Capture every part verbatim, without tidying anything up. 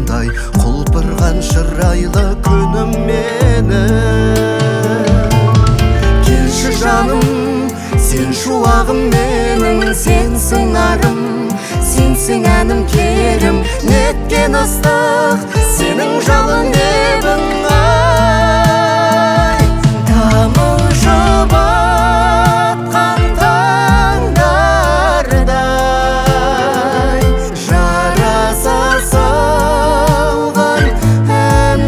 балдай құлпырған шырайлы күнім мені. Келші жаным, сен шуағым менің, сенсің арым, сенсің әнім керім. Неткен ыстық сенің жалын лебің, ай тамылжып атқан таңдардай жараса салған ән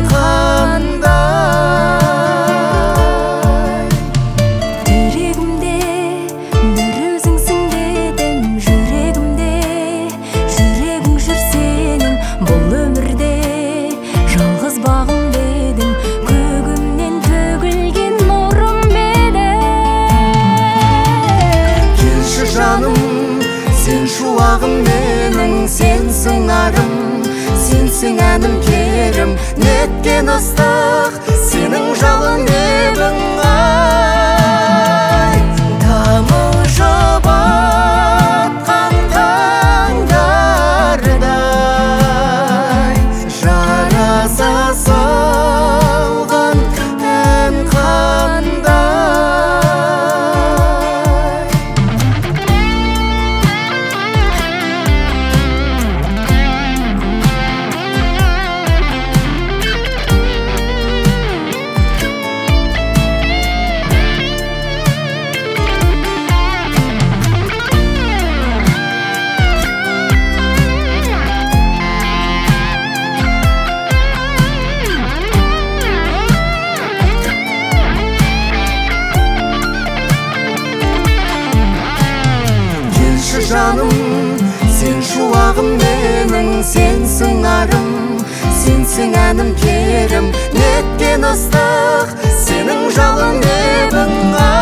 қандай. Жүрегімде бір өзіңсің дедім, жүрегімде жүрегің жүр сенің. Бұл өмірде жалғыз бағым дедің, көгімнен төгілген нұрым менің. Келші жаным, сен шуағым менің, сенсің арым, сенсің әнім керім. Неткен ыстық сенің жалын лебің, ай тамылжып атқан таңдардай жараса салған ән қандай. Келші жаным, сен шуағым менің, сенсің арым, сенсің әнім керім. Неткен ыстық сенің жалын лебің,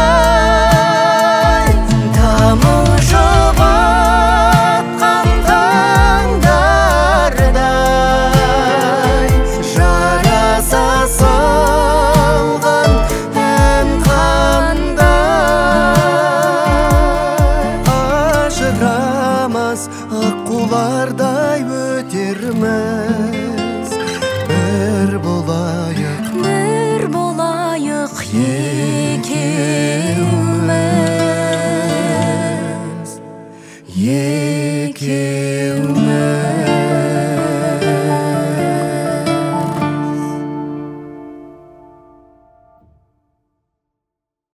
ай тамылжып атқан таңдардай жараса салған ән қандай. Ажырамас аққулардай өтермін,